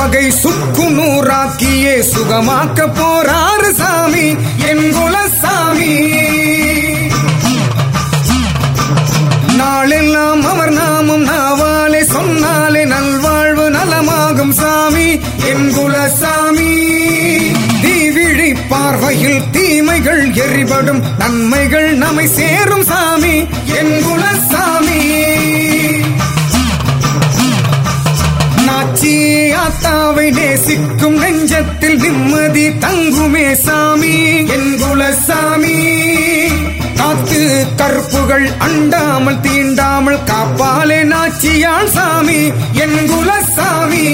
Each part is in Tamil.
வகை சுக்கு நூறாக்கியே சுகமாக்க போறாரு சாமி என் குலசாமி. நாளெல்லாம் அவர் நாமம் நாவாலே சொன்னாலே நல்வாழ்வு நலமாகும் சாமி என் குலசாமி. தீவிழி பார்வையில் தீமைகள் எரிபடும் நன்மைகள் நம்மை சேரும் சாமி என் குலசாமி. நாச்சி ஆத்தாவை நேசிக்கும் நெஞ்சத்தில் நிம்மதி தங்குமே சாமி என் குலசாமி. காத்து கருப்புகள் அண்டாமல் தீண்டாமல் காப்பாலே நாச்சியாள் சாமி என் குலசாமி.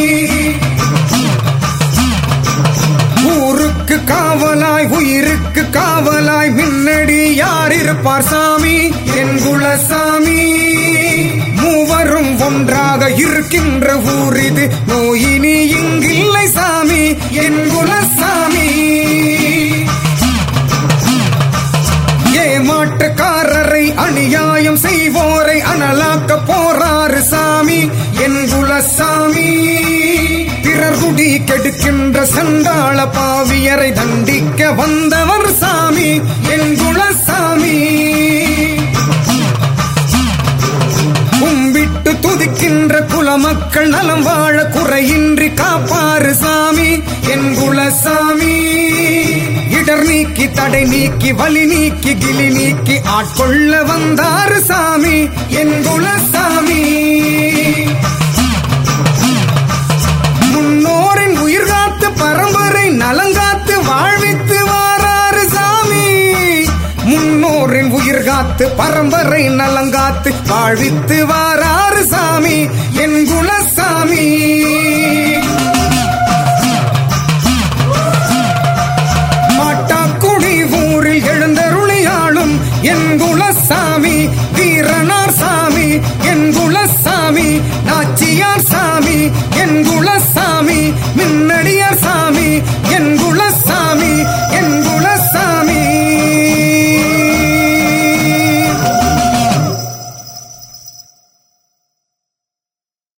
ஊருக்கு காவலாய் உயிருக்கு காவலாய் முன்னடி யார் இருப்பார் சாமி என் குலசாமி. மூவரும் ஒன்றாக இருக்கின்ற ஊர் இது, நோயினி இங்கில்லை சாமி என் குலசாமி. ஏமாற்றுக்காரரை அநியாயம் செய்வோரை அனலாக்க போறாரு சாமி என் குலசாமி. பிறர் குடி கெடுக்கின்ற சண்டாள பாவியரை தண்டிக்க வந்தவர் சாமி என் குலசாமி. கும்பிட்டு துதிக்கின்ற குலமக்கள் நலம் வாழ குறையின்றி காப்பாறு சாமி என் குலசாமி. இடர் நீக்கி தடை நீக்கி வலி நீக்கி கிளி நீக்கி ஆட்கொள்ள வந்தாரு சாமி என் குலசாமி. முன்னோரின் உயிர் காத்து பரம்பரை நலங்காத்து வாழ்வித்து வாராரு சாமி. முன்னோரின் உயிர் காத்து பரம்பரை நலங்காத்து வாழ்வித்து வாராரு சாமி என் குலசாமி. மாட்டாக்குடி ஊரில் எழுந்தருளியாளும் என் குலசாமி. வீரனார் சாமி என் குலசாமி. நாச்சியார் சாமி என் குலசாமி. மின்னடிய